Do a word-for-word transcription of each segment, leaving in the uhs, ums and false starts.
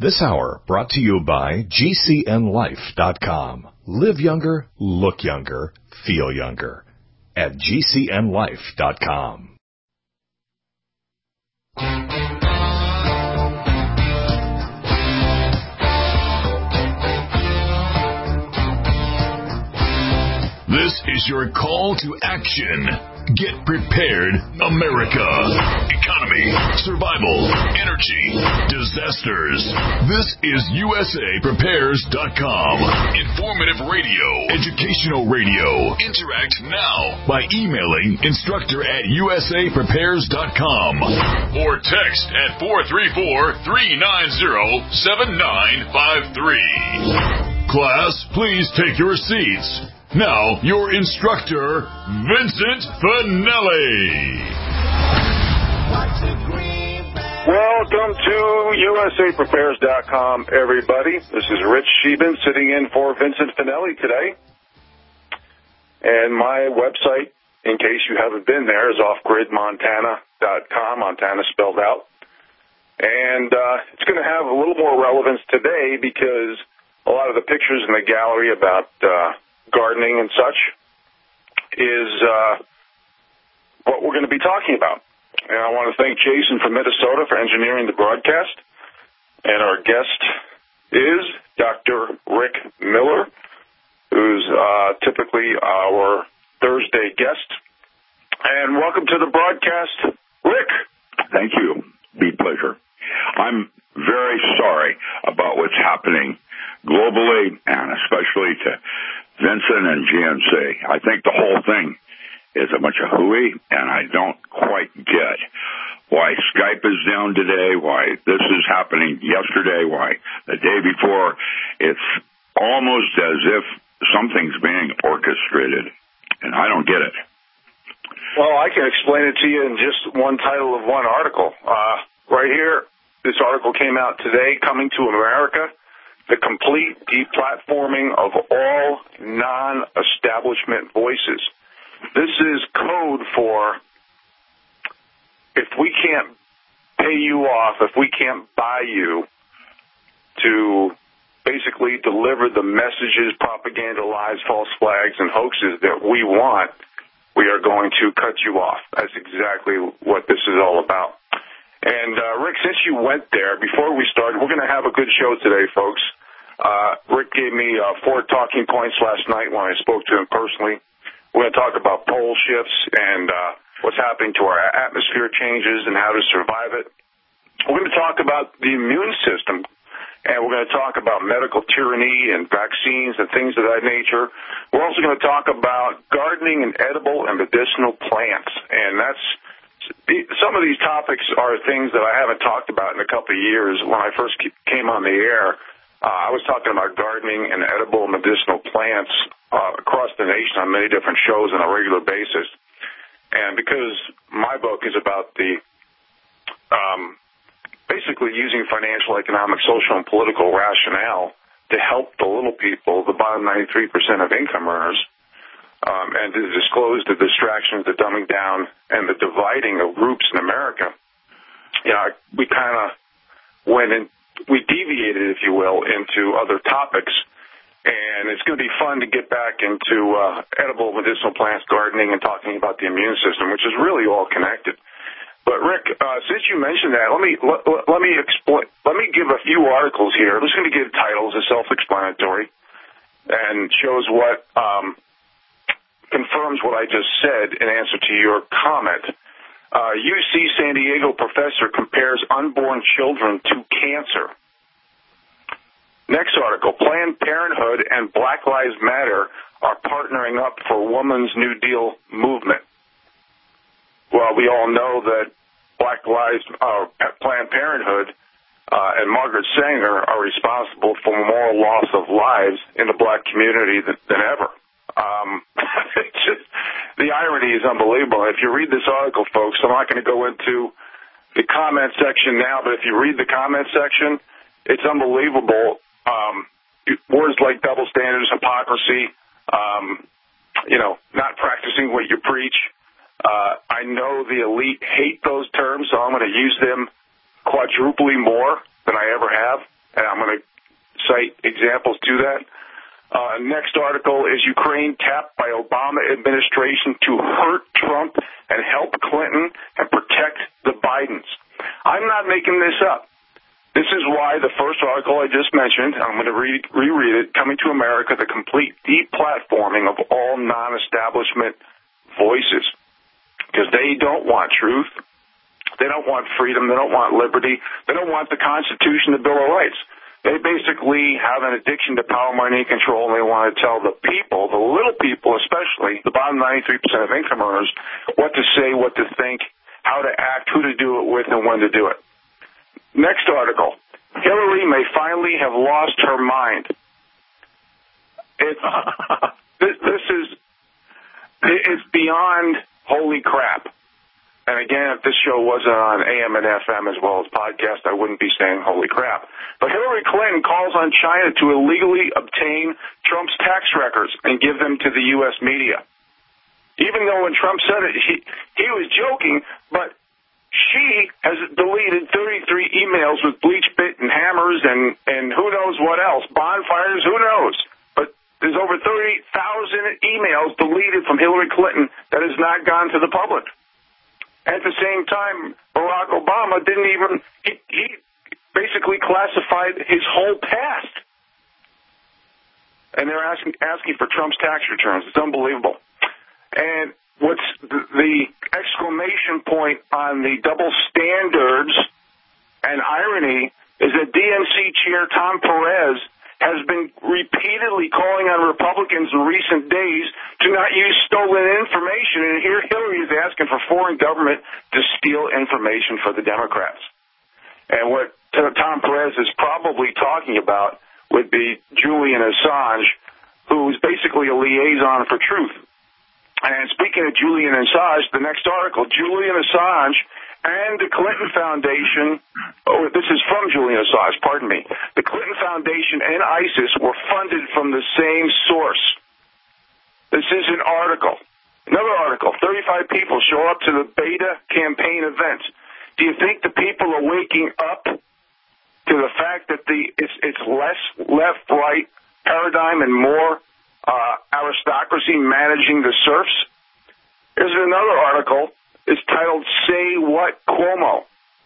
This hour brought to you by G C N life dot com. Live younger, look younger, feel younger at G C N life dot com. This is your call to action. Get prepared, America. Economy, survival, energy, disasters. This is U S A Prepares dot com. Informative radio, educational radio. Interact now by emailing instructor at U S A Prepares dot com or text at four three four, three nine zero, seven nine five three. Class, please take your seats. Now, your instructor, Vincent Finelli. Welcome to U S A Prepares dot com, everybody. This is Rich Sheben sitting in for Vincent Finelli today. And my website, in case you haven't been there, is off grid montana dot com, Montana spelled out. And uh, it's going to have a little more relevance today because a lot of the pictures in the gallery about Uh, gardening and such is uh, what we're going to be talking about. And I want to thank Jason from Minnesota for engineering the broadcast. And our guest is Doctor Rick Miller, who's uh, typically our Thursday guest. And welcome to the broadcast, Rick. Thank you. Be pleasure. I'm very sorry about what's happening globally and especially to Vincent and G N C. I think the whole thing is a bunch of hooey, and I don't quite get why Skype is down today, why this is happening yesterday, why the day before. It's almost as if something's being orchestrated, and I don't get it. Well, I can explain it to you in just one title of one article. Uh, right here, this article came out today, Coming to America. The complete deplatforming of all non-establishment voices. This is code for if we can't pay you off, if we can't buy you to basically deliver the messages, propaganda, lies, false flags, and hoaxes that we want, we are going to cut you off. That's exactly what this is all about. And, uh, Rick, since you went there, before we start, we're going to have a good show today, folks. Uh, Rick gave me uh, four talking points last night when I spoke to him personally. We're going to talk about pole shifts and uh, what's happening to our atmosphere changes and how to survive it. We're going to talk about the immune system, and we're going to talk about medical tyranny and vaccines and things of that nature. We're also going to talk about gardening and edible and medicinal plants, and that's some of these topics are things that I haven't talked about in a couple of years. When I first came on the air, uh, I was talking about gardening and edible and medicinal plants uh, across the nation on many different shows on a regular basis. And because my book is about the um, basically using financial, economic, social, and political rationale to help the little people, the bottom ninety-three percent of income earners, Um, and to disclose the distractions, the dumbing down, and the dividing of groups in America, you know, we kind of went in, we deviated, if you will, into other topics. And it's going to be fun to get back into uh, edible medicinal plants, gardening, and talking about the immune system, which is really all connected. But Rick, uh, since you mentioned that, let me let, let me explain. Let me give a few articles here. I'm just going to give titles, as self-explanatory, and shows what. Um, confirms what I just said in answer to your comment. Uh, U C San Diego professor compares unborn children to cancer. Next article, Planned Parenthood and Black Lives Matter are partnering up for Women's New Deal movement. Well, we all know that Black Lives, uh, Planned Parenthood uh, and Margaret Sanger are responsible for more loss of lives in the black community than, than ever. Um, it's just, the irony is unbelievable. If you read this article, folks, I'm not going to go into the comment section now, but if you read the comment section, it's unbelievable. Um, words like double standards, hypocrisy, um, you know, not practicing what you preach. Uh, I know the elite hate those terms, so I'm going to use them quadruply more than I ever have. and I'm going to cite examples to that. Uh, next article is Ukraine tapped by Obama administration to hurt Trump and help Clinton and protect the Bidens. I'm not making this up. This is why the first article I just mentioned, I'm going to re- reread it, Coming to America, the complete deplatforming of all non-establishment voices. Because they don't want truth. They don't want freedom. They don't want liberty. They don't want the Constitution, the Bill of Rights. They basically have an addiction to power, money, and control, and they want to tell the people, the little people especially, the bottom ninety-three percent of income earners, what to say, what to think, how to act, who to do it with, and when to do it. Next article. Hillary may finally have lost her mind. It's, this, this is, it's beyond holy crap. And again, if this show wasn't on A M and F M as well as podcast, I wouldn't be saying holy crap. But Hillary Clinton calls on China to illegally obtain Trump's tax records and give them to the U S media. Even though when Trump said it, he, he was joking, but she has deleted thirty-three emails with bleach bit and hammers and, and who knows what else, bonfires, who knows. But there's over thirty thousand emails deleted from Hillary Clinton that has not gone to the public. At the same time, Barack Obama didn't even, he, he basically classified his whole past. And they're asking, asking for Trump's tax returns. It's unbelievable. And what's the, the exclamation point on the double standards and irony is that D N C Chair Tom Perez has been repeatedly calling on Republicans in recent days to not use stolen information. And here Hillary is asking for foreign government to steal information for the Democrats. And what Tom Perez is probably talking about would be Julian Assange, who is basically a liaison for truth. And speaking of Julian Assange, the next article, Julian Assange and the Clinton Foundation, oh, this is from Julian Assange, pardon me. The Clinton Foundation and ISIS were funded from the same source. This is an article. Another article, thirty-five people show up to the beta campaign event. Do you think the people are waking up to the fact that the it's, it's less left-right paradigm and more uh, aristocracy managing the serfs? Here's another article. It's titled, Say What, Cuomo.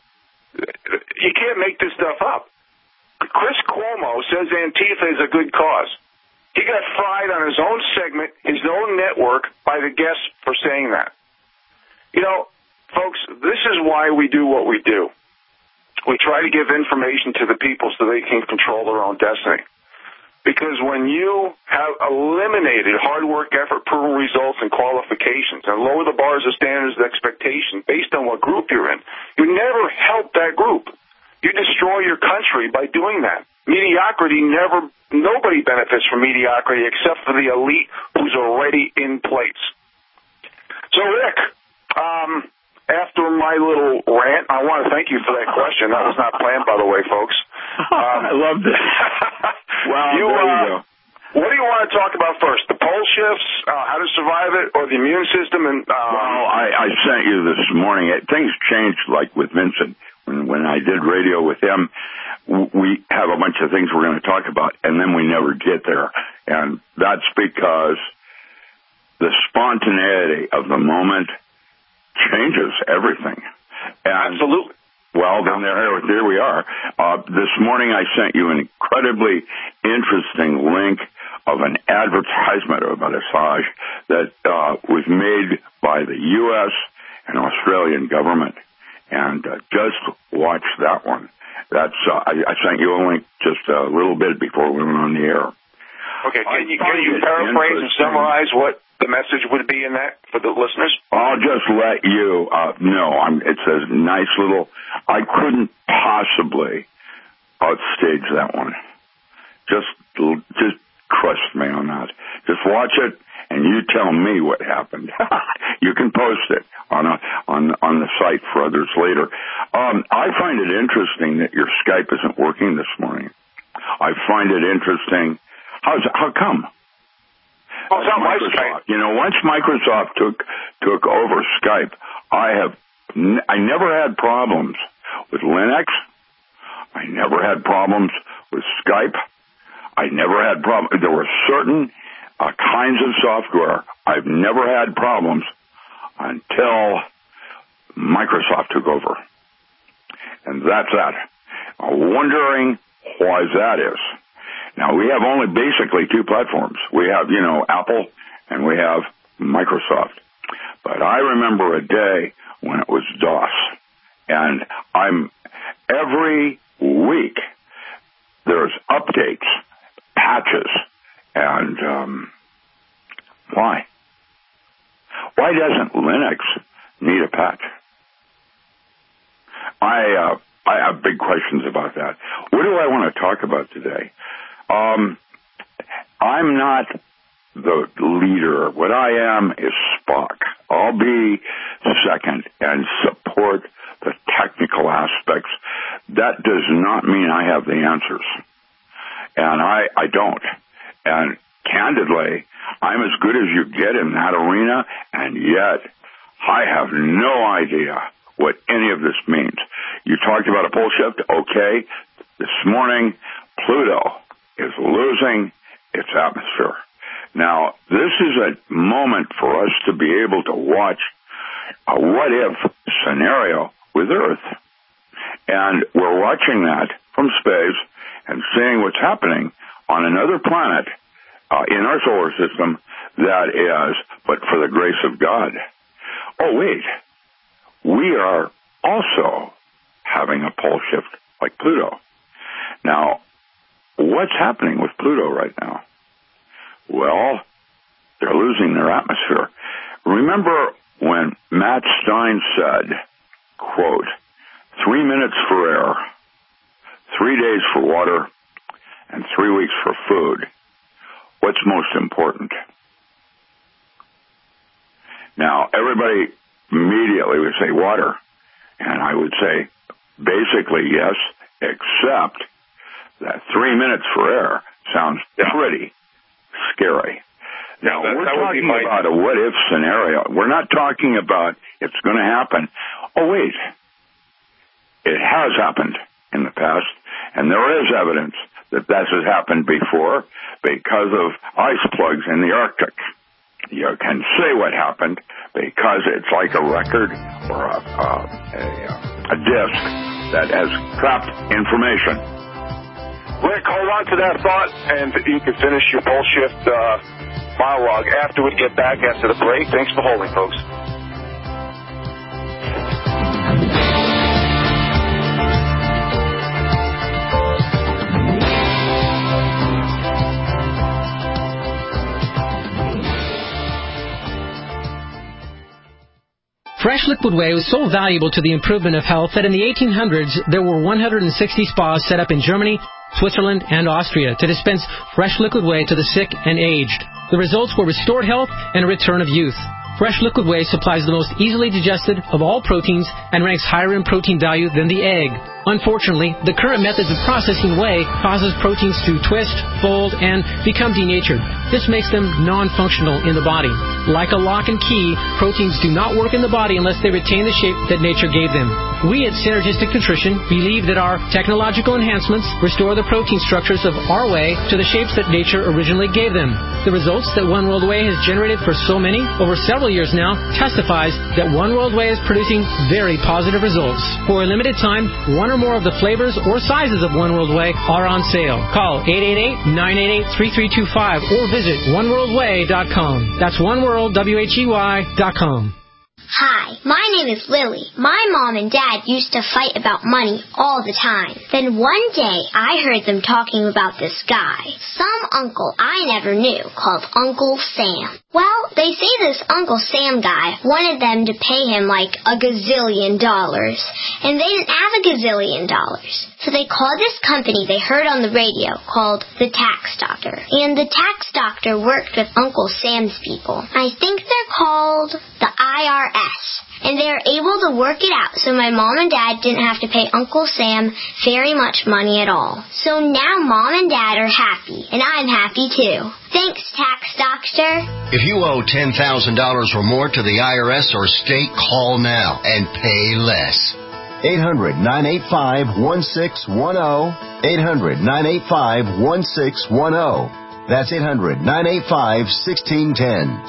You can't make this stuff up. Chris Cuomo says Antifa is a good cause. He got fried on his own segment, his own network, by the guests for saying that. You know, folks, this is why we do what we do. We try to give information to the people so they can control their own destiny. Because when you have eliminated hard work, effort, proven results, and qualifications, and lower the bars of standards and expectations based on what group you're in, you never help that group. You destroy your country by doing that. Mediocrity never, nobody benefits from mediocrity except for the elite who's already in place. So, Rick, um, after my little rant, I want to thank you for that question. That was not planned, by the way, folks. Um, I loved it. Well, you, there you uh, go. What do you want to talk about first? The pole shifts, uh, how to survive it, or the immune system? And um, well, I, I sent you this morning. It, things changed, like with Vincent. When, when I did radio with him, we have a bunch of things we're going to talk about, and then we never get there. And that's because the spontaneity of the moment changes everything. And, absolutely. Well, then there, there we are. Uh, this morning I sent you an incredibly interesting link of an advertisement about Assange that uh, was made by the U S and Australian government. And uh, just watch that one. That's uh, I, I sent you a link just a little bit before we went on the air. Okay, can you, can you paraphrase and summarize what the message would be in that for the listeners? I'll just let you uh, know. I'm, it's a nice little, I couldn't possibly outstage that one. Just, just trust me on that. Just watch it, and you tell me what happened. You can post it on a, on on the site for others later. Um, I find it interesting that your Skype isn't working this morning. I find it interesting. How's how come? Well, it's not my Microsoft. Skype. You know, once Microsoft took took over Skype, I have n- I never had problems with Linux. I never had problems with Skype. I never had problems. There were certain uh, kinds of software I've never had problems until Microsoft took over. And that's that. I'm wondering why that is. Now, we have only basically two platforms. We have, you know, Apple, and we have Microsoft. But I remember a day when it was DOS. And I'm, every week, there's updates, patches, and, um, why? Why doesn't Linux need a patch? I, uh, I have big questions about that. What do I want to talk about today? Um, I'm not the leader. What I am is Spock. I'll be second and support the technical aspects. That does not mean I have the answers. And I, I don't. And candidly, I'm as good as you get in that arena, and yet I have no idea what any of this means. You talked about a pole shift. Okay. This morning, Pluto is losing its atmosphere. Now, this is a moment for us to be able to watch a what-if scenario with Earth. And we're watching that from space and seeing what's happening on another planet uh, in our solar system that is, but for the grace of God. Oh, wait. We are also having a pole shift like Pluto. Now, what's happening with Pluto right now? Well, they're losing their atmosphere. Remember when Matt Stein said, quote, three minutes for air, three days for water, and three weeks for food. What's most important? Now, everybody immediately would say water. And I would say basically yes, except that three minutes for air sounds yeah. pretty scary. Now, yeah, that, we're that talking my... about a what-if scenario. We're not talking about it's going to happen. Oh, wait. It has happened in the past, and there is evidence that this has happened before because of ice plugs in the Arctic. You can say what happened because it's like a record or a, uh, a, a disc that has trapped information. Rick, hold on to that thought, and you can finish your pole shift uh, monologue after we get back after the break. Thanks for holding, folks. Fresh Liquid Whey was so valuable to the improvement of health that in the eighteen hundreds, there were one hundred sixty spas set up in Germany, Switzerland, and Austria to dispense fresh liquid whey to the sick and aged. The results were restored health and a return of youth. Fresh Liquid Whey supplies the most easily digested of all proteins and ranks higher in protein value than the egg. Unfortunately, the current methods of processing whey causes proteins to twist, fold, and become denatured. This makes them non-functional in the body. Like a lock and key, proteins do not work in the body unless they retain the shape that nature gave them. We at Synergistic Nutrition believe that our technological enhancements restore the protein structures of our whey to the shapes that nature originally gave them. The results that One World Whey has generated for so many, over several years now, testifies that One World Whey is producing very positive results. For a limited time, one or more of the flavors or sizes of One World Whey are on sale. Call eight eight eight, nine eight eight, three three two five or visit one world whey dot com. That's one world, W H E Y, dot com. Hi, my name is Lily. My mom and dad used to fight about money all the time. Then one day, I heard them talking about this guy, some uncle I never knew, called Uncle Sam. Well, they say this Uncle Sam guy wanted them to pay him like a gazillion dollars, and they didn't have a gazillion dollars. So they called this company they heard on the radio called the Tax Doctor. And the Tax Doctor worked with Uncle Sam's people. I think they're called the I R S. And they were able to work it out so my mom and dad didn't have to pay Uncle Sam very much money at all. So now mom and dad are happy, and I'm happy too. Thanks, Tax Doctor. If you owe ten thousand dollars or more to the I R S or state, call now and pay less. eight hundred, nine eight five, one six one zero. eight hundred, nine eight five, one six one zero. That's eight hundred, nine eight five, one six one zero.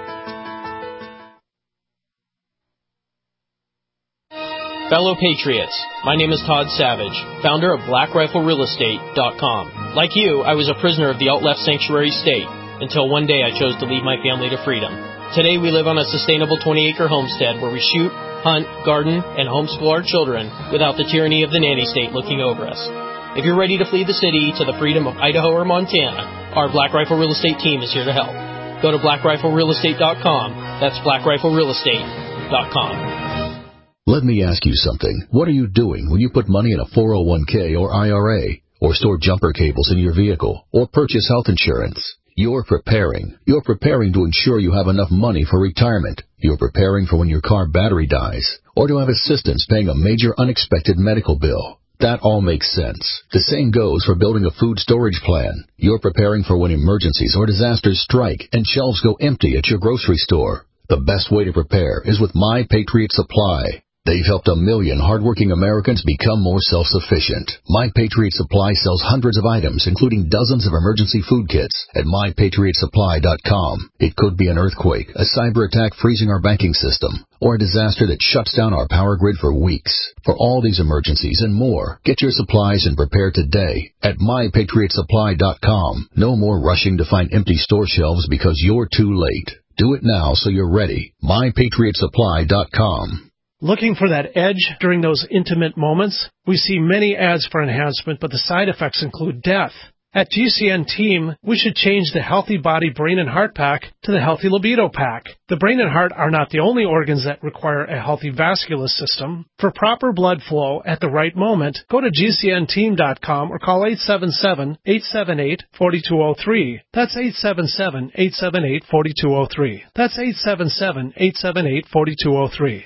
Fellow Patriots, my name is Todd Savage, founder of Black Rifle Real Estate dot com. Like you, I was a prisoner of the alt-left sanctuary state until one day I chose to lead my family to freedom. Today we live on a sustainable twenty-acre homestead where we shoot, hunt, garden, and homeschool our children without the tyranny of the nanny state looking over us. If you're ready to flee the city to the freedom of Idaho or Montana, our Black Rifle Real Estate team is here to help. Go to Black Rifle Real Estate dot com. That's Black Rifle Real Estate dot com. Let me ask you something. What are you doing when you put money in a four oh one k or I R A, or store jumper cables in your vehicle, or purchase health insurance? You're preparing. You're preparing to ensure you have enough money for retirement. You're preparing for when your car battery dies, or to have assistance paying a major unexpected medical bill. That all makes sense. The same goes for building a food storage plan. You're preparing for when emergencies or disasters strike and shelves go empty at your grocery store. The best way to prepare is with My Patriot Supply. They've helped a million hardworking Americans become more self-sufficient. My Patriot Supply sells hundreds of items, including dozens of emergency food kits at my patriot supply dot com. It could be an earthquake, a cyber attack freezing our banking system, or a disaster that shuts down our power grid for weeks. For all these emergencies and more, get your supplies and prepare today at my patriot supply dot com. No more rushing to find empty store shelves because you're too late. Do it now so you're ready. my patriot supply dot com. Looking for that edge during those intimate moments? We see many ads for enhancement, but the side effects include death. At G C N Team, we should change the Healthy Body Brain and Heart Pack to the Healthy Libido Pack. The brain and heart are not the only organs that require a healthy vascular system. For proper blood flow at the right moment, go to G C N team dot com or call eight seven seven, eight seven eight, four two zero three. That's eight seven seven, eight seven eight, four two zero three. That's eight seven seven, eight seven eight, four two zero three.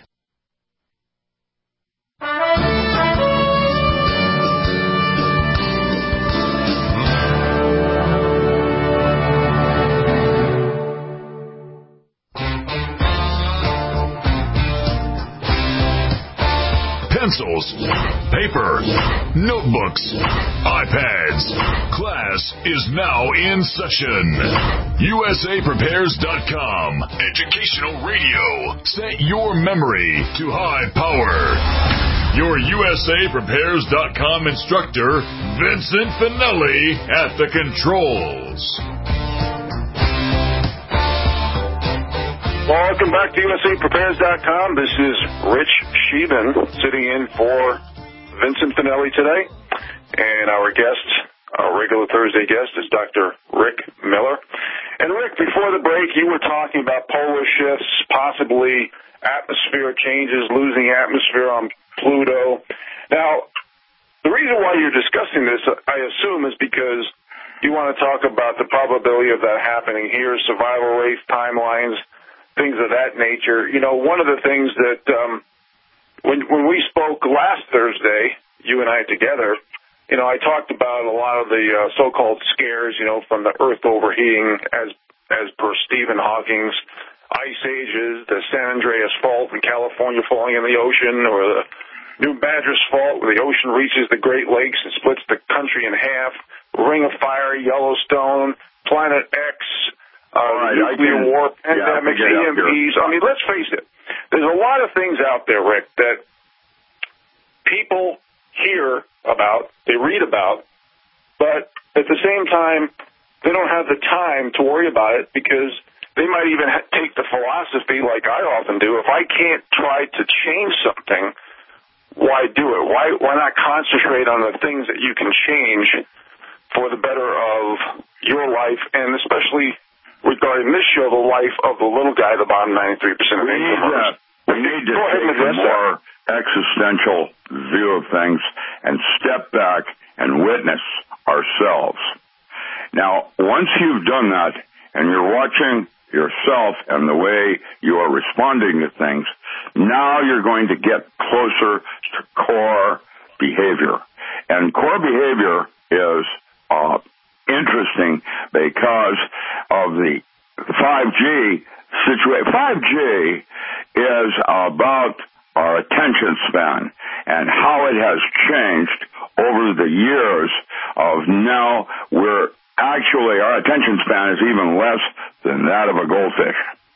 Pencils, paper, notebooks, iPads. Class is now in session. U S A Prepares dot com. Educational radio. Set your memory to high power. Your U S A Prepares dot com instructor, Vincent Finelli, at the controls. Welcome back to U S A Prepares dot com. This is Rich Sheehan sitting in for Vincent Finelli today. And our guest, our regular Thursday guest, is Doctor Rick Miller. And Rick, before the break, you were talking about polar shifts, possibly atmospheric changes, losing atmosphere on Pluto. Now, the reason why you're discussing this, I assume, is because you want to talk about the probability of that happening here, survival rates, timelines, things of that nature. You know, one of the things that um, when when we spoke last Thursday, you and I together, you know, I talked about a lot of the uh, so-called scares, you know, from the Earth overheating as as per Stephen Hawking's ice ages, the San Andreas Fault in California falling in the ocean, or the New Madras Fault where the ocean reaches the Great Lakes and splits the country in half, Ring of Fire, Yellowstone, Planet X, Uh, right, nuclear can, war, pandemics, yeah, E M Ps. I mean, let's face it. There's a lot of things out there, Rick, that people hear about, they read about, but at the same time, they don't have the time to worry about it because they might even ha- take the philosophy like I often do. If I can't try to change something, why do it? Why, why not concentrate on the things that you can change for the better of your life, and especially regarding this show, the life of the little guy, the bottom ninety-three percent of income earners. We need to take a more existential view of things and step back and witness ourselves. Now, once you've done that and you're watching yourself and the way you are responding to things, now you're going to get closer to core behavior. And core behavior is uh, interesting because of the five G situation. five G is about our attention span. and how it has changed over the years of now we're actually, our attention span is even less than that of a goldfish.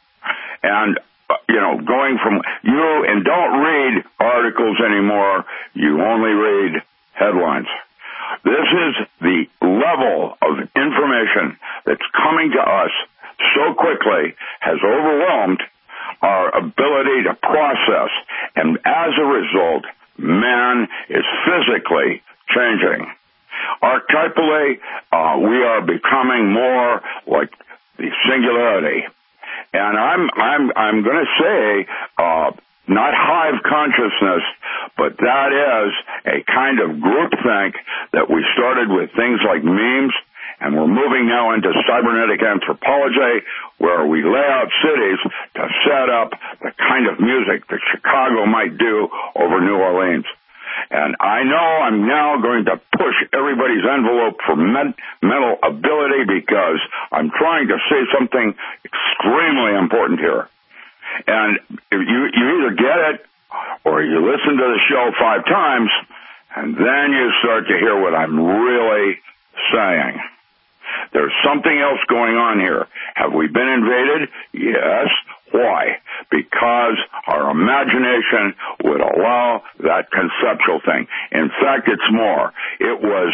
And, uh, you know, going from you, and don't read articles anymore, you only read headlines. This is the level of information that's coming to us so quickly has overwhelmed our ability to process, and as a result, man is physically changing. Archetypally, uh, we are becoming more like the singularity, and I'm I'm I'm going to say uh, not hive consciousness, but that is a kind of groupthink that we started with things like memes. And we're moving now into cybernetic anthropology, where we lay out cities to set up the kind of music that Chicago might do over New Orleans. And I know I'm now going to push everybody's envelope for men- mental ability because I'm trying to say something extremely important here. And if you, you either get it or you listen to the show five times, and then you start to hear what I'm really saying. There's something else going on here. Have we been invaded? Yes. Why? Because our imagination would allow that conceptual thing. In fact, it's more. It was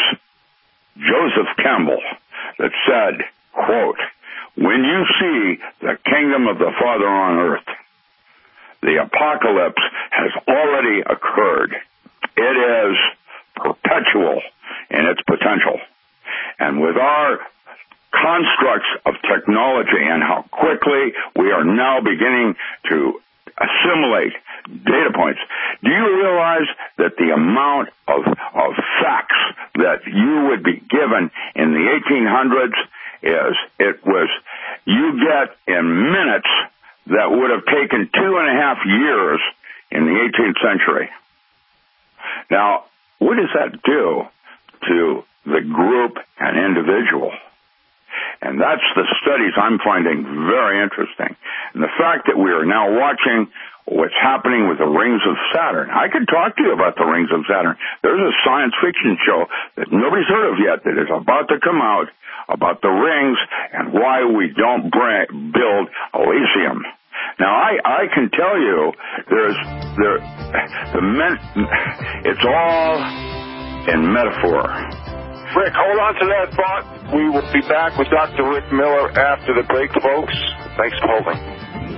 Joseph Campbell that said, quote, "When you see the kingdom of the Father on earth, the apocalypse has already occurred. It is perpetual in its potential." And with our constructs of technology and how quickly we are now beginning to assimilate data points, do you realize that the amount of, of facts that you would be given in the eighteen hundreds is, it was, you get in minutes that would have taken two and a half years in the eighteenth century. Now, what does that do to the group and individual? And that's the studies I'm finding very interesting. And the fact that we are now watching what's happening with the rings of Saturn. I could talk to you about the rings of Saturn. There's a science fiction show that nobody's heard of yet that is about to come out about the rings and why we don't bring, build Elysium. Now, I, I can tell you there's there the men, it's all in metaphor. Rick, hold on to that thought. We will be back with Doctor Rick Miller after the break, folks. Thanks for holding.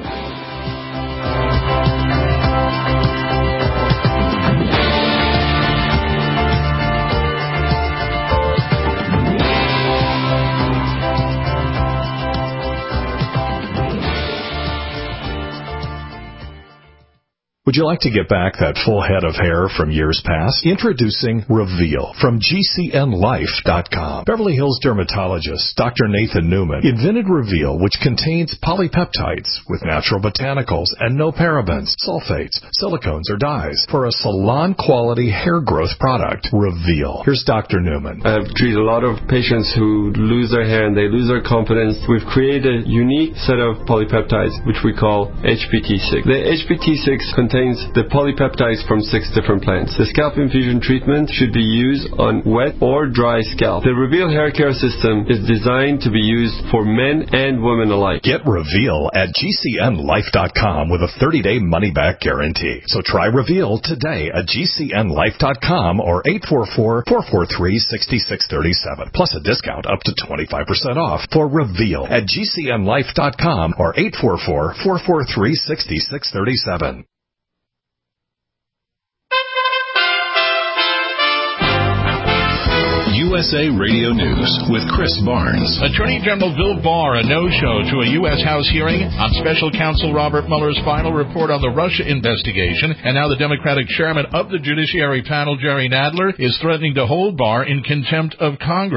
Would you like to get back that full head of hair from years past? Introducing Reveal from G C N life dot com. Beverly Hills dermatologist Doctor Nathan Newman invented Reveal, which contains polypeptides with natural botanicals and no parabens, sulfates, silicones, or dyes for a salon-quality hair growth product. Reveal. Here's Doctor Newman. I've treated a lot of patients who lose their hair and they lose their confidence. We've created a unique set of polypeptides, which we call H P T six. The H P T six contains contains the polypeptides from six different plants. The scalp infusion treatment should be used on wet or dry scalp. The Reveal hair care system is designed to be used for men and women alike. Get Reveal at G C N life dot com with a thirty-day money-back guarantee. So try Reveal today at G C N life dot com or eight four four, four four three, six six three seven. Plus a discount up to twenty-five percent off for Reveal at G C N life dot com or eight four four, four four three, six six three seven. U S A Radio News with Chris Barnes. Attorney General Bill Barr, a no-show to a U S House hearing on Special Counsel Robert Mueller's final report on the Russia investigation, and now the Democratic chairman of the Judiciary Panel, Jerry Nadler, is threatening to hold Barr in contempt of Congress.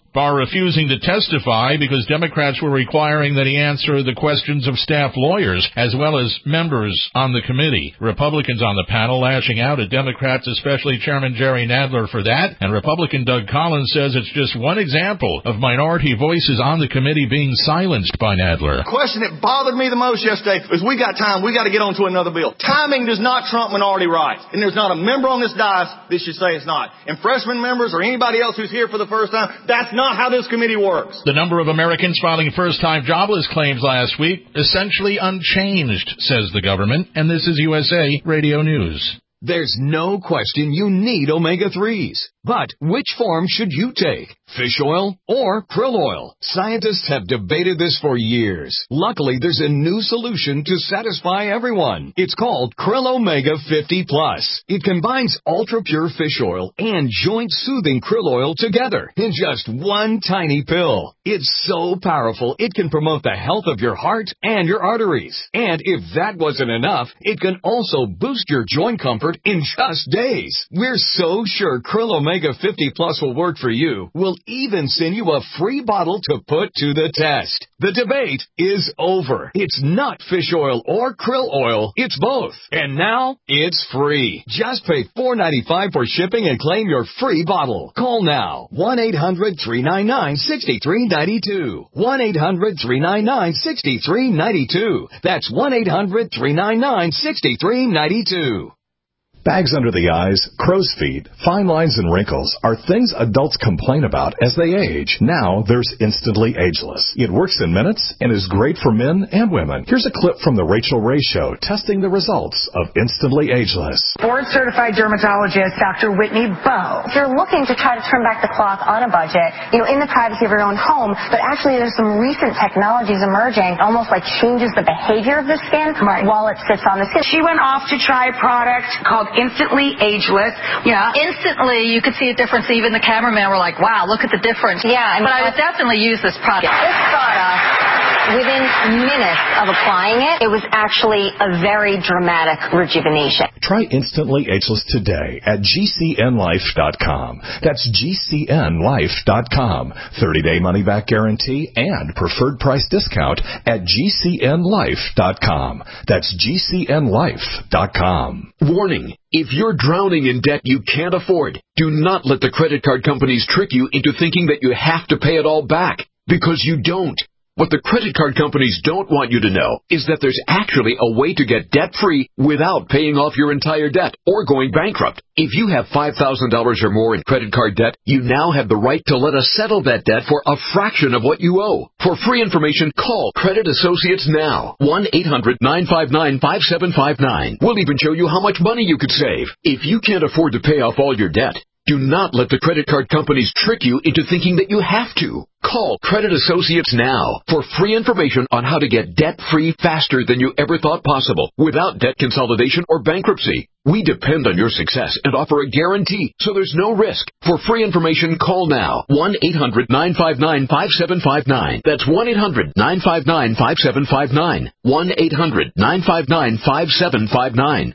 Barr refusing to testify because Democrats were requiring that he answer the questions of staff lawyers as well as members on the committee. Republicans on the panel lashing out at Democrats, especially Chairman Jerry Nadler, for that, and Republican Doug Collins says it's just one example of minority voices on the committee being silenced by Nadler. The question that bothered me the most yesterday is we got time, we got to get on to another bill. Timing does not trump minority rights, and there's not a member on this dais that should say it's not. And freshman members or anybody else who's here for the first time, that's not how this committee works. The number of Americans filing first-time jobless claims last week essentially unchanged, says the government, and this is U S A Radio News. There's no question you need omega threes. But which form should you take? Fish oil or krill oil? Scientists have debated this for years. Luckily, there's a new solution to satisfy everyone. It's called Krill Omega fifty plus. It combines ultra-pure fish oil and joint-soothing krill oil together in just one tiny pill. It's so powerful, it can promote the health of your heart and your arteries. And if that wasn't enough, it can also boost your joint comfort in just days. We're so sure Krill Omega fifty plus will work for you. We'll even send you a free bottle to put to the test. The debate is over. It's not fish oil or krill oil. It's both. And now it's free. Just pay four dollars and ninety-five cents for shipping and claim your free bottle. Call now. one eight hundred three nine nine six three nine two. one eight hundred three nine nine six three nine two. That's one eight hundred three nine nine six three nine two. Bags under the eyes, crow's feet, fine lines, and wrinkles are things adults complain about as they age. Now there's Instantly Ageless. It works in minutes and is great for men and women. Here's a clip from the Rachel Ray Show testing the results of Instantly Ageless. Board-certified dermatologist Doctor Whitney Bowe. If you're looking to try to turn back the clock on a budget, you know, in the privacy of your own home, but actually there's some recent technologies emerging, almost like changes the behavior of the skin right. while it sits on the skin. She went off to try a product called Instantly Ageless. Yeah. Instantly, you could see a difference. Even the cameraman were like, wow, look at the difference. Yeah. But I would definitely use this product. This product, within minutes of applying it, it was actually a very dramatic rejuvenation. Try Instantly Ageless today at G C N life dot com. That's G C N life dot com. thirty-day money-back guarantee and preferred price discount at G C N life dot com. That's G C N life dot com. Warning. If you're drowning in debt you can't afford, do not let the credit card companies trick you into thinking that you have to pay it all back, because you don't. What the credit card companies don't want you to know is that there's actually a way to get debt-free without paying off your entire debt or going bankrupt. If you have five thousand dollars or more in credit card debt, you now have the right to let us settle that debt for a fraction of what you owe. For free information, call Credit Associates now. one eight hundred nine five nine five seven five nine. We'll even show you how much money you could save. If you can't afford to pay off all your debt, do not let the credit card companies trick you into thinking that you have to. Call Credit Associates now for free information on how to get debt-free faster than you ever thought possible without debt consolidation or bankruptcy. We depend on your success and offer a guarantee, so there's no risk. For free information, call now. one eight hundred nine five nine five seven five nine. That's one eight hundred nine five nine five seven five nine. one eight hundred nine five nine five seven five nine.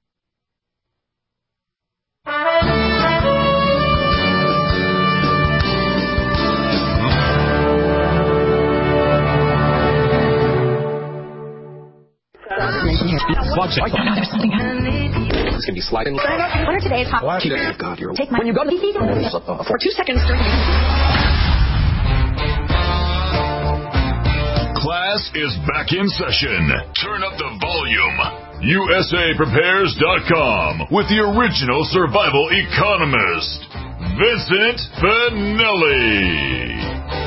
Watch it. Oh, no, there's something happening. It's going to be sliding. What are today's hot Watch it. Oh, God, you're... Take my... When you go to... For two seconds during the... Class is back in session. Turn up the volume. U S A Prepares dot com with the original survival economist, Vincent Finelli.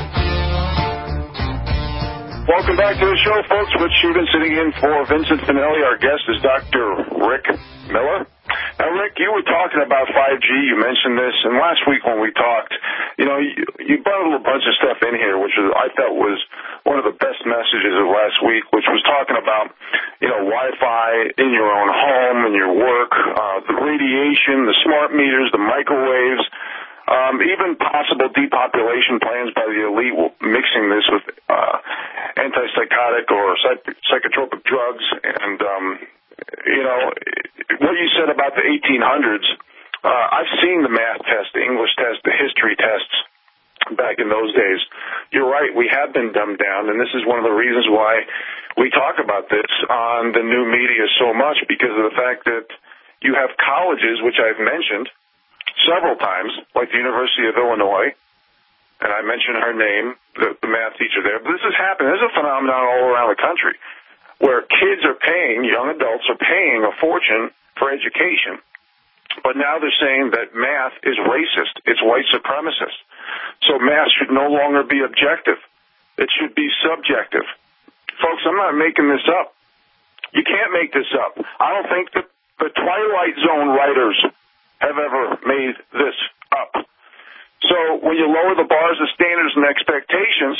Welcome back to the show, folks. Rich Sheehan sitting in for Vincent Finelli. Our guest is Doctor Rick Miller. Now, Rick, you were talking about five G. You mentioned this, and last week when we talked, you know, you, you brought a little bunch of stuff in here, which was, I felt was one of the best messages of last week, which was talking about, you know, Wi-Fi in your own home and your work, uh, the radiation, the smart meters, the microwaves. Um, even possible depopulation plans by the elite, mixing this with uh, antipsychotic or psych- psychotropic drugs. And, um, you know, what you said about the eighteen hundreds, uh, I've seen the math test, the English test, the history tests back in those days. You're right, we have been dumbed down, and this is one of the reasons why we talk about this on the new media so much, because of the fact that you have colleges, which I've mentioned several times, like the University of Illinois, and I mentioned her name, the, the math teacher there, but this is happening. This is a phenomenon all around the country where kids are paying, young adults are paying a fortune for education, but now they're saying that math is racist. It's white supremacist. So math should no longer be objective. It should be subjective. Folks, I'm not making this up. You can't make this up. I don't think that the Twilight Zone writers have ever made this up. So when you lower the bars of standards and expectations,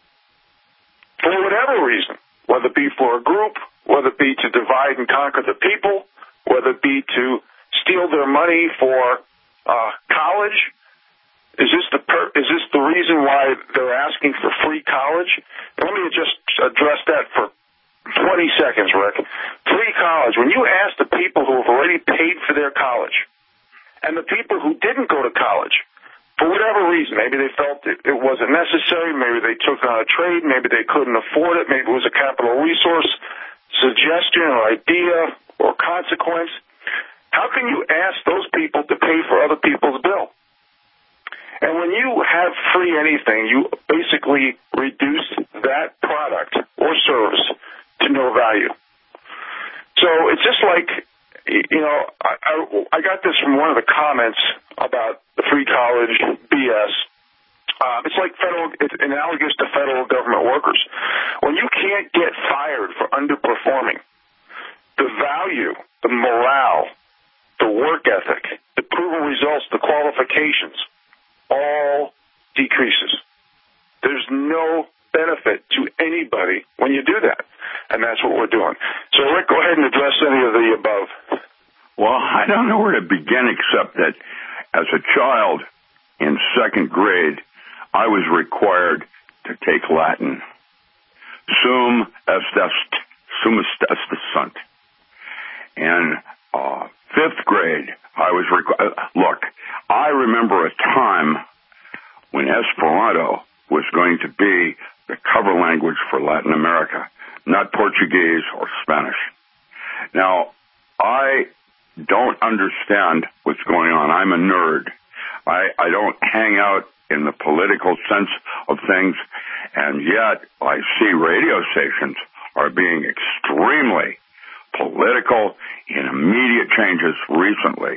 for whatever reason, whether it be for a group, whether it be to divide and conquer the people, whether it be to steal their money for uh, college, is this the per- is this the reason why they're asking for free college? Let me just address that for twenty seconds, Rick. Free college. When you ask the people who have already paid for their college and the people who didn't go to college, for whatever reason, maybe they felt it, it wasn't necessary, maybe they took on a trade, maybe they couldn't afford it, maybe it was a capital resource, suggestion or idea or consequence, how can you ask those people to pay for other people's bill? And when you have free anything, you basically reduce that product or service to no value. So it's just like, you know, I, I, I got this from one of the comments about the free college B S. Um, it's like federal, it's analogous to federal government workers. When you can't get fired for underperforming, the value, the morale, the work ethic, the proven results, the qualifications, all decreases. There's no benefit to anybody when you do that. And that's what we're doing. So, Rick, go ahead and address any of the above. Well, I don't know where to begin except that as a child in second grade, I was required to take Latin. Sum est, sum est sunt. In uh, fifth grade, I was required. Look, I remember a time when Esperanto was going to be the cover language for Latin America, not Portuguese or Spanish. Now, I don't understand what's going on. I'm a nerd. I, I don't hang out in the political sense of things, and yet I see radio stations are being extremely political in immediate changes recently.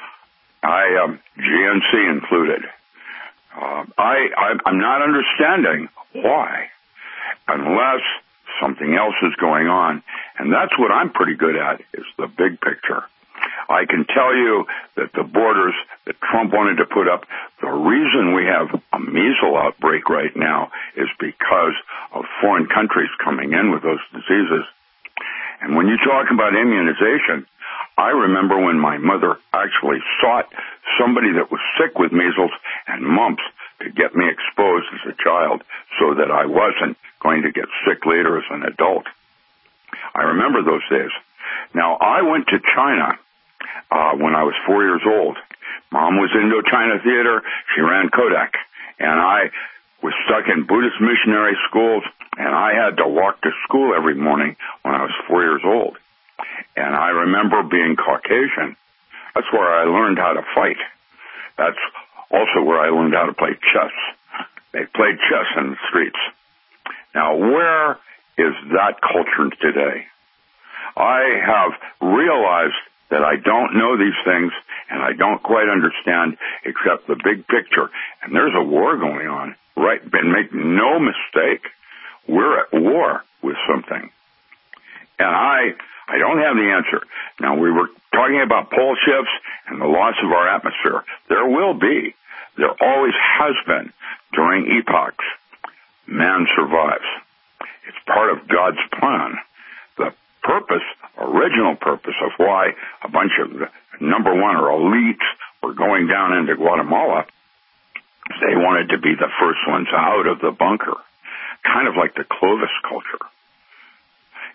I, um, G N C included. Uh, I, I, I'm not understanding why, unless something else is going on. And that's what I'm pretty good at, is the big picture. I can tell you that the borders that Trump wanted to put up, the reason we have a measles outbreak right now is because of foreign countries coming in with those diseases. And when you talk about immunization, I remember when my mother actually sought somebody that was sick with measles and mumps to get me exposed as a child so that I wasn't going to get sick later as an adult. I remember those days. Now, I went to China uh, when I was four years old. Mom was Indochina Theater. She ran Kodak. And I was stuck in Buddhist missionary schools, and I had to walk to school every morning when I was four years old. And I remember being Caucasian. That's where I learned how to fight. That's also where I learned how to play chess. They played chess in the streets. Now, where is that culture today? I have realized that I don't know these things, and I don't quite understand except the big picture. And there's a war going on, right? But make no mistake, we're at war with something. And I, I don't have the answer. Now, we were talking about pole shifts and the loss of our atmosphere. There will be. There always has been during epochs. Man survives. It's part of God's plan. The purpose, original purpose of why a bunch of the number one or elites were going down into Guatemala, they wanted to be the first ones out of the bunker, kind of like the Clovis culture.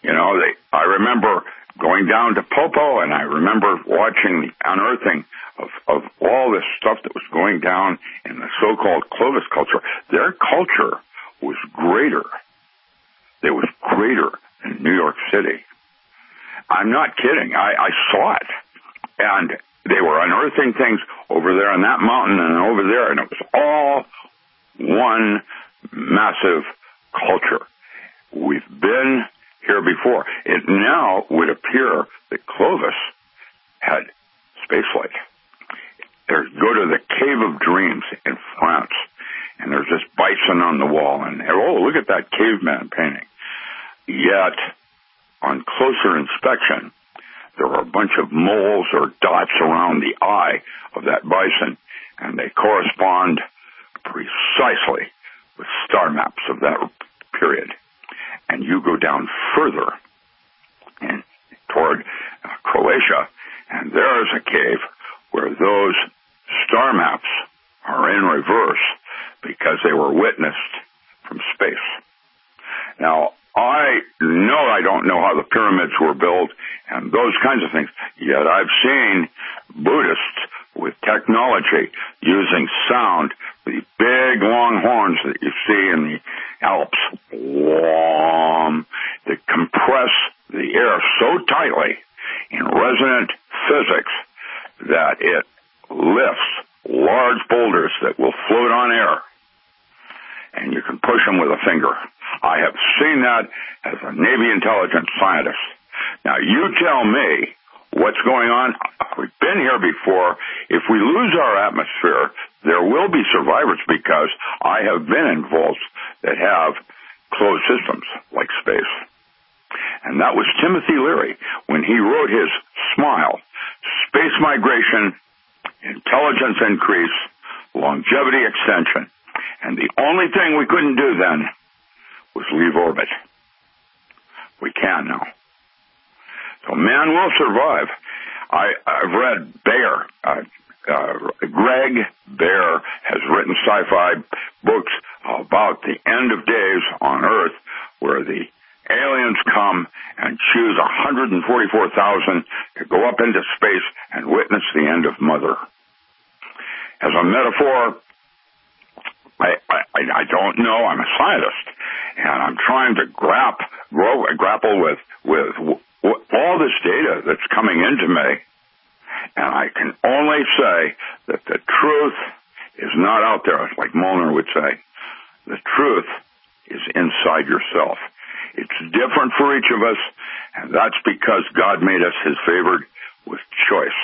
You know, they, I remember going down to Popo, and I remember watching the unearthing of, of all this stuff that was going down in the so-called Clovis culture. Their culture was greater. It was greater than New York City. I'm not kidding. I, I saw it. And they were unearthing things over there on that mountain and over there, and it was all one massive culture. We've been here before. It now would appear that Clovis had spaceflight. There's, go to the Cave of Dreams in France, and there's this bison on the wall, and oh, look at that caveman painting. Yet, on closer inspection, there are a bunch of moles or dots around the eye of that bison, and they correspond precisely with star maps of that period. And you go down further and toward uh, Croatia, and there is a cave where those star maps are in reverse because they were witnessed from space. Now, I know I don't know how the pyramids were built and those kinds of things, yet I've seen Buddhists with technology using sound, the big long horns that you see in the Alps, Whom, that compress the air so tightly in resonant physics that it lifts large boulders that will float on air, and you can push them with a finger. I have seen that as a Navy intelligence scientist. Now, you tell me what's going on. We've been here before. If we lose our atmosphere, there will be survivors, because I have been in vaults that have closed systems like space. And that was Timothy Leary when he wrote his Smile, Space Migration, Intelligence Increase, Longevity Extension. And the only thing we couldn't do then was leave orbit. We can now. So man will survive. I, I've read Bear. Uh, uh, Greg Bear has written sci-fi books about the end of days on Earth, where the aliens come and choose one hundred forty-four thousand to go up into space and witness the end of Mother. As a metaphor, I, I, I don't know. I'm a scientist, and I'm trying to grap, grow, grapple with, with w- w- all this data that's coming into me, and I can only say that the truth is not out there, like Molnar would say. The truth is inside yourself. It's different for each of us, and that's because God made us his favored with choice.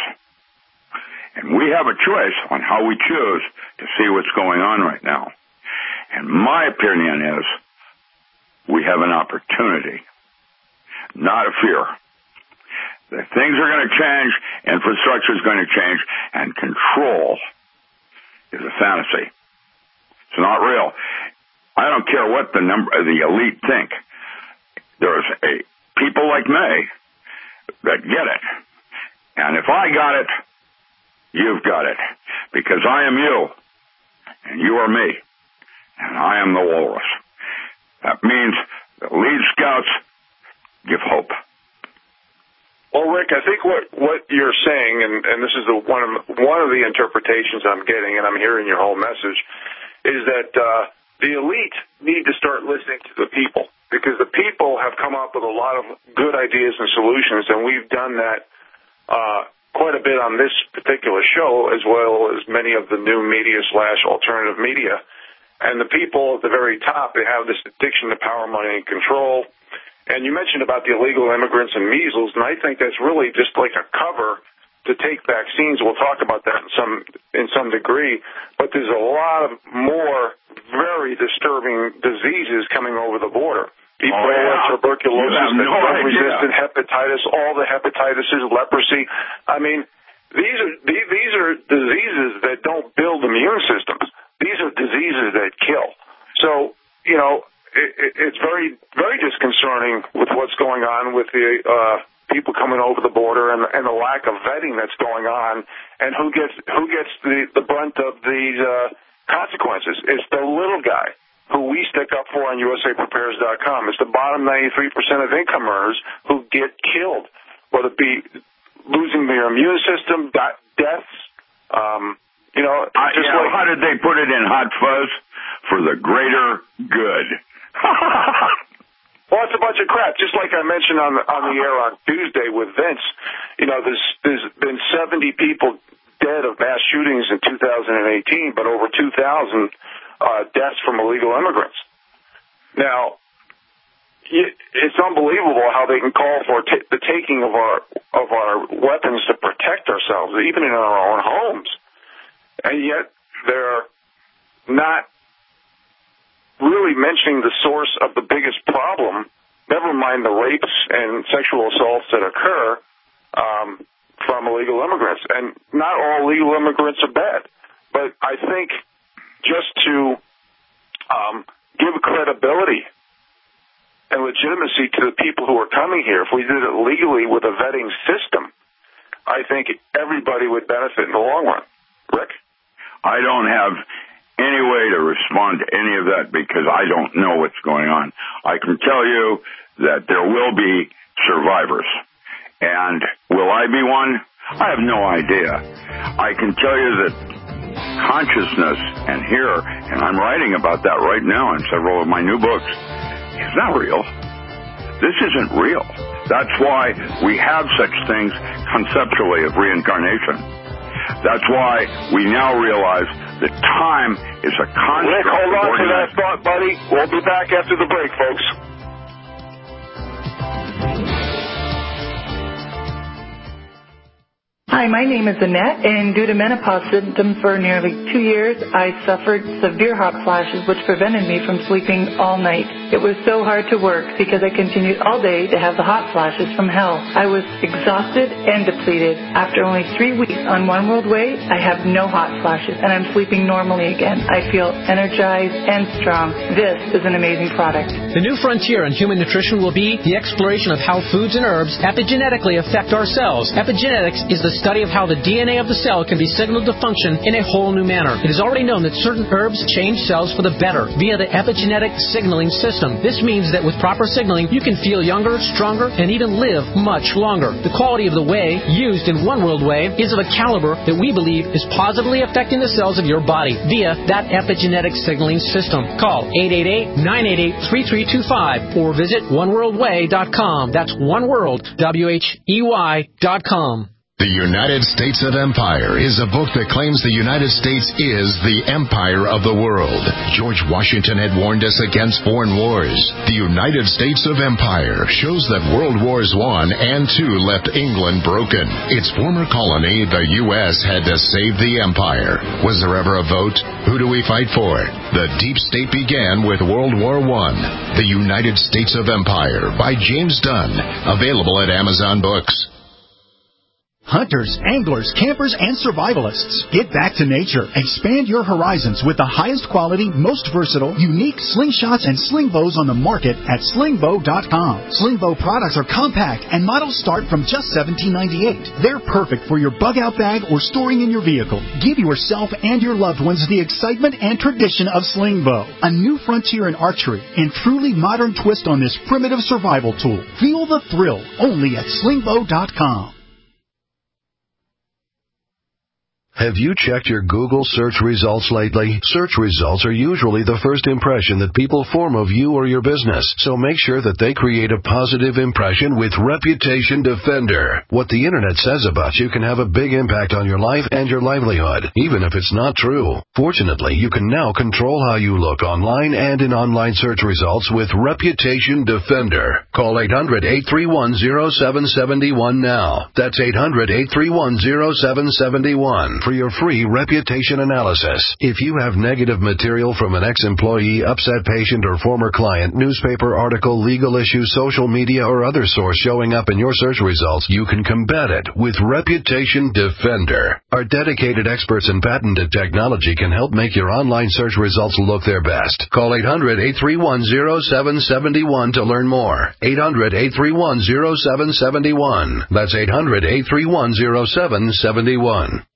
And we have a choice on how we choose to see what's going on right now. And my opinion is we have an opportunity, not a fear. That things are going to change, infrastructure is going to change, and control is a fantasy. It's not real. I don't care what the number, the elite think. There's a people like me that get it. And if I got it, you've got it, because I am you, and you are me, and I am the walrus. That means the lead scouts give hope. Well, Rick, I think what, what you're saying, and, and this is the one of one of the interpretations I'm getting, and I'm hearing your whole message, is that uh, the elite need to start listening to the people, because the people have come up with a lot of good ideas and solutions, and we've done that uh quite a bit on this particular show, as well as many of the new media slash alternative media. And the people at the very top, they have this addiction to power, money, and control. And you mentioned about the illegal immigrants and measles, and I think that's really just like a cover to take vaccines. We'll talk about that in some in some degree. But there's a lot of more very disturbing diseases coming over the border. Ebola, oh, yeah. tuberculosis, no drug-resistant hepatitis, all the hepatitis, leprosy. I mean, these are these are diseases that don't build immune systems. These are diseases that kill. So, you know, it, it's very, very disconcerting with what's going on with the uh, people coming over the border and, and the lack of vetting that's going on, and who gets who gets the, the brunt of these uh, consequences. It's the little guy who we stick up for on U S A Prepares dot com. It's the bottom ninety-three percent of income earners who get killed, whether it be losing their immune system, deaths. Um, you know, uh, just yeah, like, how did they put it in Hot Fuzz? For the greater good. Well, it's a bunch of crap. Just like I mentioned on the, on the air on Tuesday with Vince, you know, there's there's been seventy people dead of mass shootings in two thousand eighteen, but over two thousand uh, deaths from illegal immigrants. Now, it's unbelievable how they can call for t- the taking of our of our weapons to protect ourselves, even in our own homes, and yet they're not really mentioning the source of the biggest problem, never mind the rapes and sexual assaults that occur um, from illegal immigrants. And not all illegal immigrants are bad. But I think just to um, give credibility and legitimacy to the people who are coming here, if we did it legally with a vetting system, I think everybody would benefit in the long run. Rick? I don't have any way to respond to any of that because I don't know what's going on. I can tell you that there will be survivors. And will I be one? I have no idea. I can tell you that consciousness and here, and I'm writing about that right now in several of my new books, is not real. This isn't real. That's why we have such things conceptually of reincarnation. That's why we now realize that time is a construct. Rick, hold on to that thought, buddy. We'll be back after the break, folks. Hi, my name is Annette, and due to menopause symptoms for nearly two years, I suffered severe hot flashes which prevented me from sleeping all night. It was so hard to work because I continued all day to have the hot flashes from hell. I was exhausted and depleted. After only three weeks on One World Way, I have no hot flashes, and I'm sleeping normally again. I feel energized and strong. This is an amazing product. The new frontier in human nutrition will be the exploration of how foods and herbs epigenetically affect our cells. Epigenetics is the study of how the D N A of the cell can be signaled to function in a whole new manner. It is already known that certain herbs change cells for the better via the epigenetic signaling system. This means that with proper signaling, you can feel younger, stronger, and even live much longer. The quality of the whey used in One World Whey is of a caliber that we believe is positively affecting the cells of your body via that epigenetic signaling system. Call eight eight eight, nine eight eight, three three two five or visit one world way dot com. That's One World, W H E Y dot com. The United States of Empire is a book that claims the United States is the empire of the world. George Washington had warned us against foreign wars. The United States of Empire shows that World Wars One and Two left England broken. Its former colony, the U S, had to save the empire. Was there ever a vote? Who do we fight for? The deep state began with World War One. The United States of Empire by James Dunn. Available at Amazon Books. Hunters, anglers, campers, and survivalists. Get back to nature. Expand your horizons with the highest quality, most versatile, unique slingshots and sling bows on the market at sling bow dot com. Sling bow products are compact and models start from just seventeen ninety-eight. They're perfect for your bug-out bag or storing in your vehicle. Give yourself and your loved ones the excitement and tradition of sling bow. A new frontier in archery and truly modern twist on this primitive survival tool. Feel the thrill only at sling bow dot com. Have you checked your Google search results lately? Search results are usually the first impression that people form of you or your business, so make sure that they create a positive impression with Reputation Defender. What the internet says about you can have a big impact on your life and your livelihood, even if it's not true. Fortunately, you can now control how you look online and in online search results with Reputation Defender. Call eight hundred, eight three one, zero seven seven one now. That's eight hundred, eight three one, zero seven seven one. For your free reputation analysis. If you have negative material from an ex-employee, upset patient, or former client, newspaper article, legal issue, social media, or other source showing up in your search results, you can combat it with Reputation Defender. Our dedicated experts in patented technology can help make your online search results look their best. Call eight hundred, eight three one, zero seven seven one to learn more. eight hundred, eight three one, zero seven seven one. That's eight hundred, eight three one, zero seven seven one.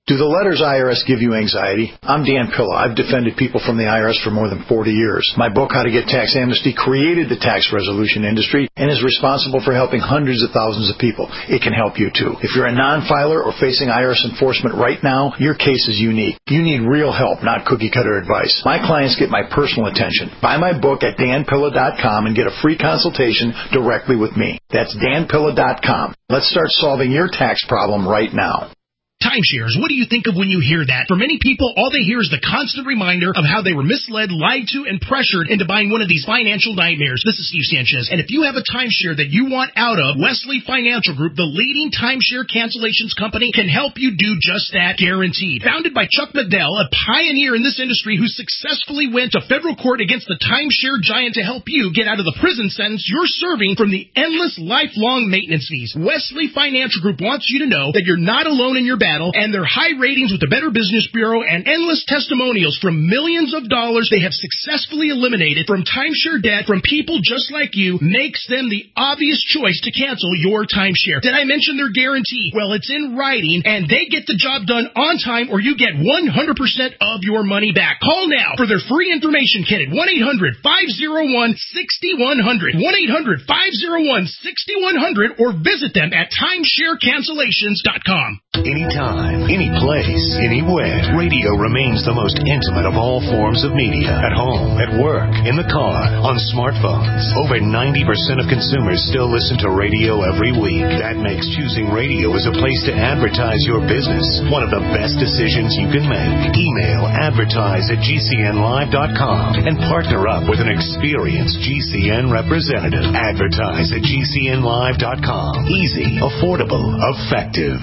Do the letters I R S give you anxiety? I'm Dan Pilla. I've defended people from the I R S for more than forty years. My book, How to Get Tax Amnesty, created the tax resolution industry and is responsible for helping hundreds of thousands of people. It can help you, too. If you're a non-filer or facing I R S enforcement right now, your case is unique. You need real help, not cookie-cutter advice. My clients get my personal attention. Buy my book at dan pilla dot com and get a free consultation directly with me. That's dan pilla dot com. Let's start solving your tax problem right now. Timeshares, what do you think of when you hear that? For many people, all they hear is the constant reminder of how they were misled, lied to, and pressured into buying one of these financial nightmares. This is Steve Sanchez, and if you have a timeshare that you want out of, Wesley Financial Group, the leading timeshare cancellations company, can help you do just that, guaranteed. Founded by Chuck McDell, a pioneer in this industry who successfully went to federal court against the timeshare giant to help you get out of the prison sentence you're serving from the endless lifelong maintenance fees. Wesley Financial Group wants you to know that you're not alone in your battle, and their high ratings with the Better Business Bureau and endless testimonials from millions of dollars they have successfully eliminated from timeshare debt from people just like you makes them the obvious choice to cancel your timeshare. Did I mention their guarantee? Well, it's in writing, and they get the job done on time, or you get one hundred percent of your money back. Call now for their free information kit at one eight hundred five oh one six one zero zero, one eight hundred five oh one six one zero zero, or visit them at timeshare cancellations dot com. Anytime, any place, anywhere, radio remains the most intimate of all forms of media. At home, at work, in the car, on smartphones. Over ninety percent of consumers still listen to radio every week. That makes choosing radio as a place to advertise your business one of the best decisions you can make. Email advertise at g c n live dot com and partner up with an experienced G C N representative. Advertise at g c n live dot com. Easy, affordable, effective.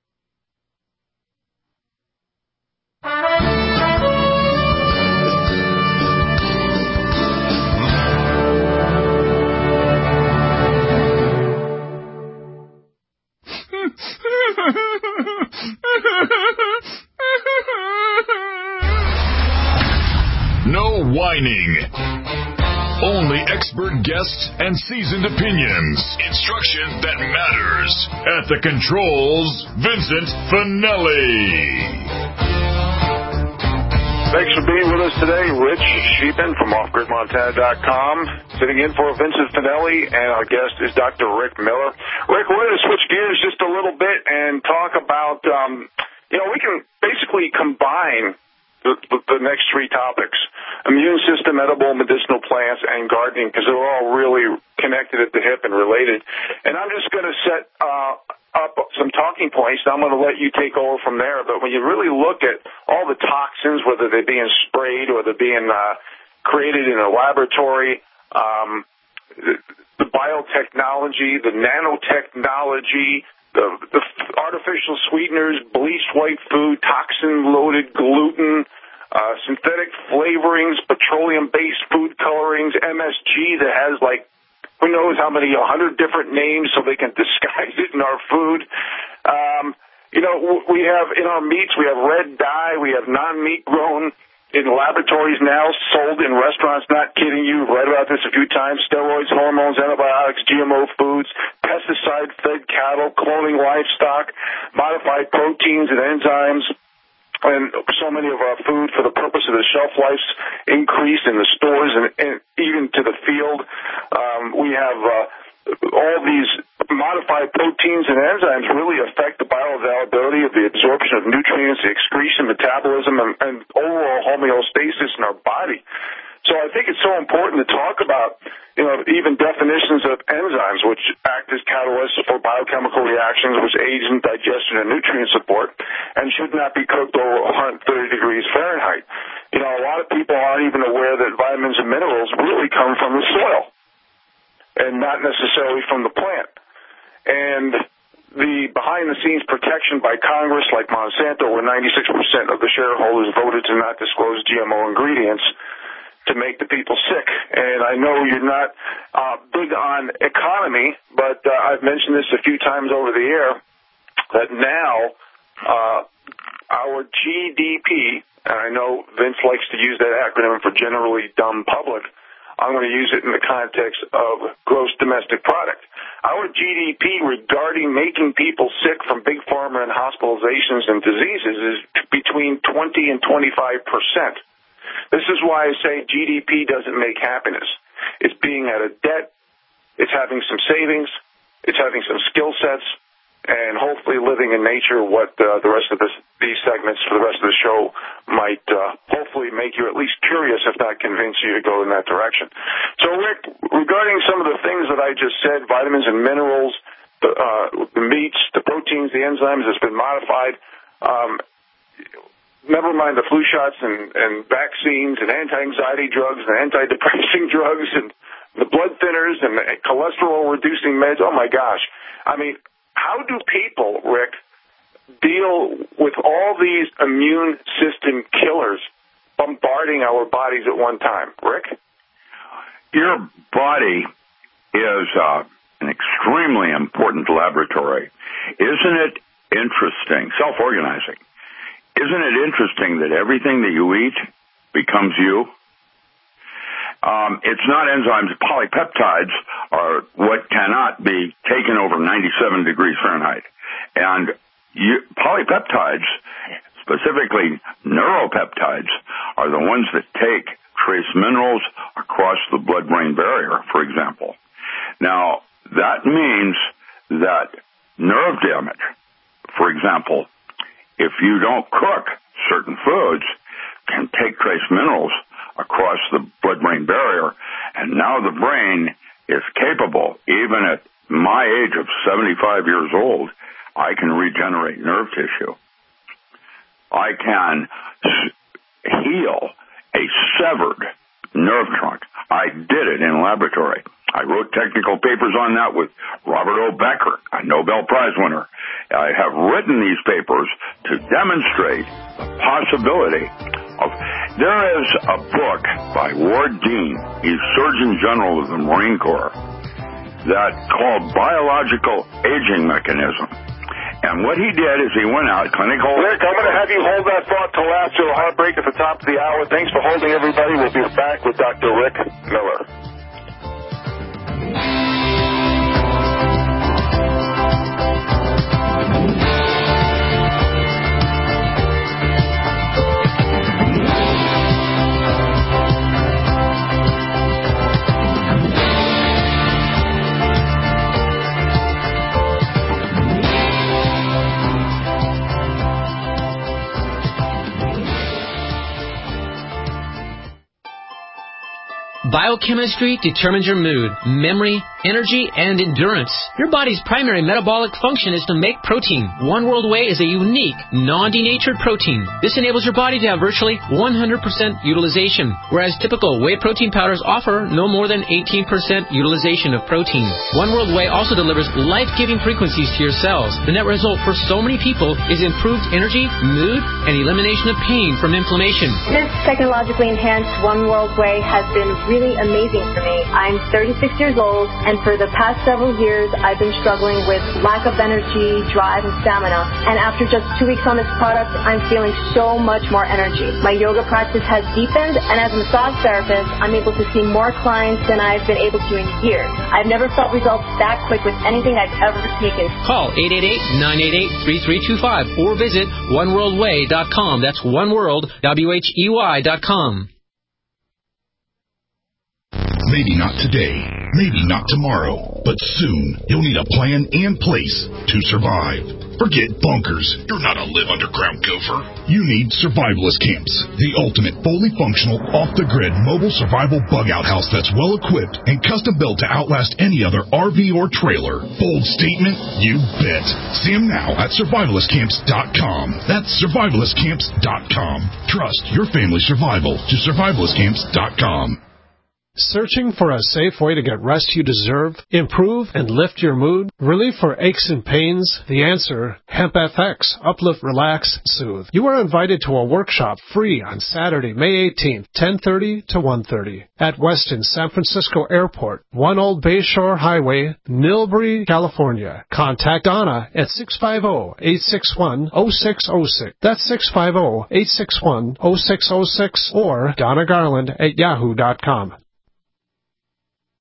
No whining. Only expert guests and seasoned opinions. Instruction that matters. At the controls, Vincent Finelli. Thanks for being with us today. Rich Sheepin from off grid montana dot com. Sitting in for Vincent Finelli, and our guest is Doctor Rick Miller. Rick, we're going to switch gears just a little bit and talk about, um, you know, we can basically combine The, the, the next three topics: immune system, edible medicinal plants, and gardening, because they're all really connected at the hip and related. And I'm just going to set uh, up some talking points, and I'm going to let you take over from there. But when you really look at all the toxins, whether they're being sprayed or they're being uh, created in a laboratory, um, the, the biotechnology, the nanotechnology, The, the artificial sweeteners, bleached white food, toxin-loaded gluten, uh, synthetic flavorings, petroleum-based food colorings, M S G that has, like, who knows how many, a hundred different names so they can disguise it in our food. Um, you know, we have, in our meats, we have red dye, we have non-meat grown in laboratories now, sold in restaurants, not kidding you, read about this a few times, steroids, hormones, antibiotics, G M O foods, pesticide-fed cattle, cloning livestock, modified proteins and enzymes, and so many of our food for the purpose of the shelf life's increase in the stores and, and even to the field. Um, we have uh, all these modified proteins and enzymes really affect the bioavailability of the absorption of nutrients, the excretion, metabolism, and, and overall homeostasis in our body. So I think it's so important to talk about, you know, even definitions of enzymes, which act as catalysts for biochemical reactions, which aids in digestion and nutrient support, and should not be cooked over one hundred thirty degrees Fahrenheit. You know, a lot of people aren't even aware that vitamins and minerals really come from the soil and not necessarily from the plant. And the behind-the-scenes protection by Congress, like Monsanto, where ninety-six percent of the shareholders voted to not disclose G M O ingredients to make the people sick. And I know you're not uh, big on economy, but uh, I've mentioned this a few times over the air, that now uh, our G D P, and I know Vince likes to use that acronym for generally dumb public, I'm going to use it in the context of gross domestic product. Our G D P regarding making people sick from big pharma and hospitalizations and diseases is between twenty and twenty-five percent. This is why I say G D P doesn't make happiness. It's being out of debt, it's having some savings, it's having some skill sets, and hopefully living in nature, what uh, the rest of this, these segments for the rest of the show might uh, hopefully make you at least curious, if not convince you to go in that direction. So, Rick, regarding some of the things that I just said, vitamins and minerals, the, uh, the meats, the proteins, the enzymes that's been modified, um, never mind the flu shots and, and vaccines and anti-anxiety drugs and antidepressing drugs and the blood thinners and the cholesterol-reducing meds. Oh, my gosh. I mean, how do people, Rick, deal with all these immune system killers bombarding our bodies at one time? Rick? Your body is uh, an extremely important laboratory. Isn't it interesting, self-organizing, isn't it interesting that everything that you eat becomes you? Um, it's not enzymes. Polypeptides are what cannot be taken over ninety-seven degrees Fahrenheit. And you, polypeptides, specifically neuropeptides, are the ones that take trace minerals across the blood-brain barrier, for example. Now, that means that nerve damage, for example, if you don't cook certain foods, can take trace minerals across the blood-brain barrier, and now the brain is capable, even at my age of seventy-five years old, I can regenerate nerve tissue. I can heal a severed nerve trunk. I did it in laboratory. I wrote technical papers on that with Robert O. Becker, a Nobel Prize winner. I have written these papers to demonstrate the possibility of... There is a book by Ward Dean, he's Surgeon General of the Marine Corps, that called Biological Aging Mechanism. And what he did is he went out, clinical... Rick, I'm going to have you hold that thought till after the heartbreak at the top of the hour. Thanks for holding, everybody. We'll be back with Doctor Rick Miller. Biochemistry determines your mood, memory, energy, and endurance. Your body's primary metabolic function is to make protein. One World Whey is a unique, non-denatured protein. This enables your body to have virtually one hundred percent utilization, whereas typical whey protein powders offer no more than eighteen percent utilization of protein. One World Whey also delivers life-giving frequencies to your cells. The net result for so many people is improved energy, mood, and elimination of pain from inflammation. This technologically enhanced One World Whey has been really amazing for me. I'm thirty-six years old, and for the past several years, I've been struggling with lack of energy, drive, and stamina. And after just two weeks on this product, I'm feeling so much more energy. My yoga practice has deepened, and as a massage therapist, I'm able to see more clients than I've been able to in years. I've never felt results that quick with anything I've ever taken. Call eight eight eight, nine eight eight, three three two five or visit one world way dot com. That's oneworld, W H E Y dot com. Maybe not today, maybe not tomorrow, but soon you'll need a plan and place to survive. Forget bunkers. You're not a live underground gopher. You need Survivalist Camps, the ultimate fully functional, off-the-grid mobile survival bug-out house that's well-equipped and custom-built to outlast any other R V or trailer. Bold statement? You bet. See them now at survivalist camps dot com. That's survivalist camps dot com. Trust your family's survival to survivalist camps dot com. Searching for a safe way to get rest you deserve, improve and lift your mood, relief for aches and pains? The answer, Hemp F X, Uplift, Relax, Soothe. You are invited to a workshop free on Saturday, May eighteenth, ten thirty to one thirty at Westin San Francisco Airport, One Old Bayshore Highway, Nilbury, California. Contact Donna at six five zero, eight six one, zero six zero six. That's six five zero, eight six one, zero six zero six or Donna Garland at yahoo dot com.